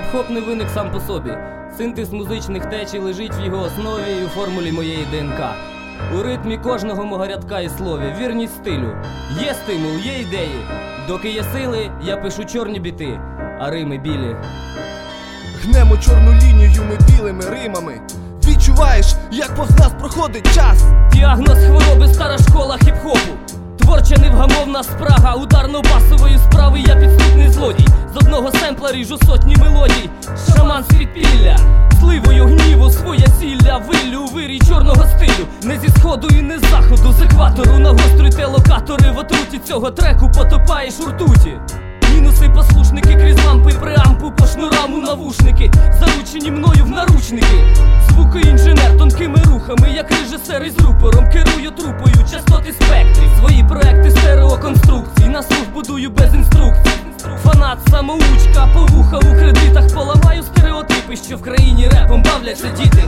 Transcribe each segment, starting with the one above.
Хіп-хоп не виник сам по собі. Синтез музичних течій лежить в його основі і у формулі моєї ДНК. У ритмі кожного мого рядка і слові, вірність стилю. Є стимул, є ідеї. Доки є сили, я пишу чорні біти, а рими білі. Гнемо чорну лінію ми білими римами. Відчуваєш, як повз нас проходить час. Діагноз хвороби, стара школа хіп-хопу. Творча невгамовна спрага ударно-басової справи. Я підступний злодій. З одного семпла ріжу сотні мелодій. Шаман з підпілля, сливою гніву своє сілля виллю у вирій чорного стилю. Не зі сходу і не з заходу, з екватору нагострюйте локатори. В отруті цього треку потопаєш у ртуті. Мінуси послушники крізь лампи преампу по шнурам у навушники, заручені мною в наручники. Звукоінженер тонкими рухами, як режисер із рупором, керую трупою частоти спектрів. Свої проекти стереоконструкцій, на слух будую без інструкцій. Фанат самоучка, по вуха у кредитах поламаю стереотипи, що в країні репом бавляться діти.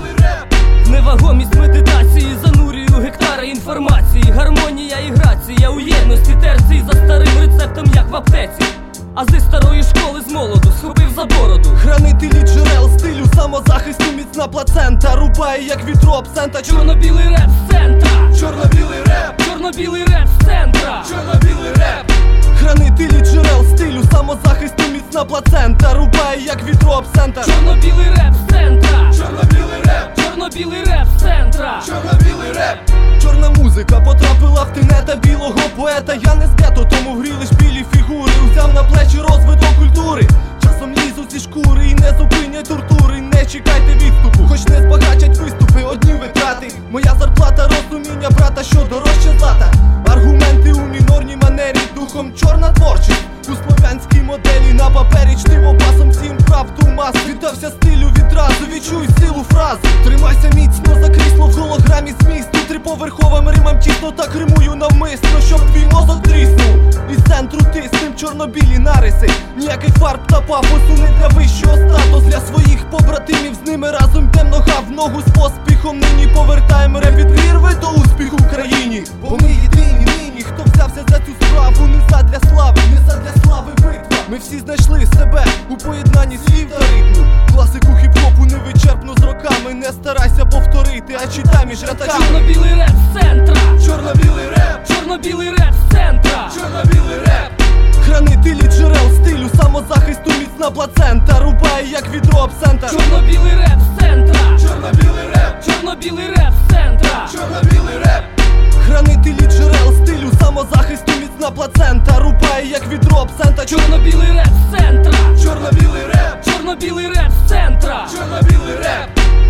В невагомість медитації занурюю гектари інформації. Гармонія і грація у єдності терції за старим рецептом, як в аптеці. А зі старої школи з молоду схопив за бороду. Хранителі джерел стилю самозахисту, міцна плацента рубає, як вітру абсента. Чорно-білий реп з центра. Чорно-білий реп. Чорно-білий реп з центра. Чорно-білий реп. Хранителі джерел стилю самозахисту, міцна плацента рубає, як вітру абсента. Чорно-білий реп з центра. Чорно-білий реп. Чорно-білий реп з центра. Чорно-білий реп. Чорна музика потрапила в тенета білого поета. Я не з гетто, тому вгрілись білі фігури. Узяв на плечі розвиток культури. Часом лізу зі шкури і не зупинять тортури. Не чекайте відступу, хоч не збагачать виступи, одні витрати. Моя зарплата, розуміння брата, що дорожче злата. Аргументи у мінорній манері, духом чорна творчість. У слов'янській моделі на папері чтиво басом всім правду мас. Віддався стилю відразу, відчуй силу фрази. Тримайся міцно за крісло в голограмі змісту. Триповерховим римам тісно так римую навмисно, щоб твій мозок тріснув. Із центру тиснем чорно-білі нариси. Ніяких фарб та пафосу не для вищого статусу. Для своїх побратимів з ними разом йдем нога в ногу з поспіхом. Нині повертаємо реп від прірви до успіху в країні. Бо ми єдині нині, хто взявся за цю справу. Не задля слави, не задля слави битва. Ми всі знайшли себе у поєднанні слів та ритму. Класику хіп-хопу невичерпну з роками. Не старайся повторити, а читай між рядками. Чорно-білий реп з центра. Чорно-білий реп. Чорно-білий реп з центра. Чорно-білий реп. Хранителі джерел стилю самозахисту, міцна плацента рубає, як відро абсента. Чорно-білий реп з центра. Чорно-білий реп. Чорно-білий реп з центра. Чорно-білий реп. Хранителі джерел стилю самозахисту, міцна плацента рубає, як відро абсента. Чорно-білий реп з центра. Чорно-білий реп. Чорно-білий реп з центра. Чорно-білий реп.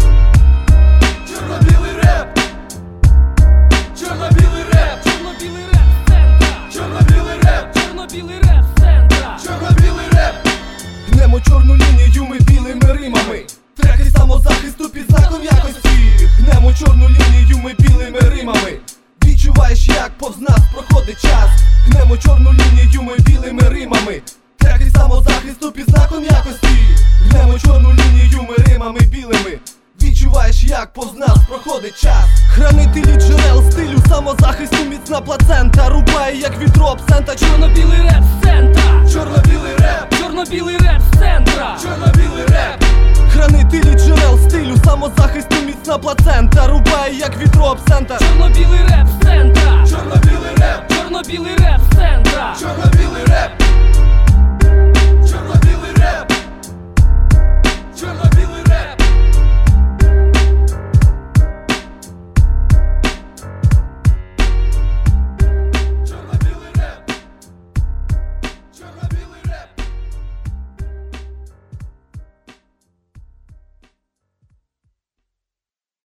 Чорно-білий реп. Чорно-білий реп. Чорно-білий реп з центра. Чорно-білий реп. Чорно-білий реп з центра. Чорно-білий реп. Гнемо чорну лінію ми білими римами. Треки самозахисту під знаком якості. Гнемо чорну лінію ми білими римами. Відчуваєш, як повз нас проходить час. Гнемо чорну лінію ми білими римами. Треки самозахисту під знаком якості. Гнемо чорну лінію ми римами білими. Відчуваєш, як повз нас проходить час. Хранителі джерел стилю самозахисту, міцна плацента рубає, як вітру абсента. Чорно-білий реп з центра. Чорно-білий реп. Чорно-білий реп з центра. Чорно-білий реп. Хранителі джерел стилю самозахисту, міцна плацента рубає, як вітру абсента. Чорно-білий реп з центра. Чорно-білий реп. Чорно-білий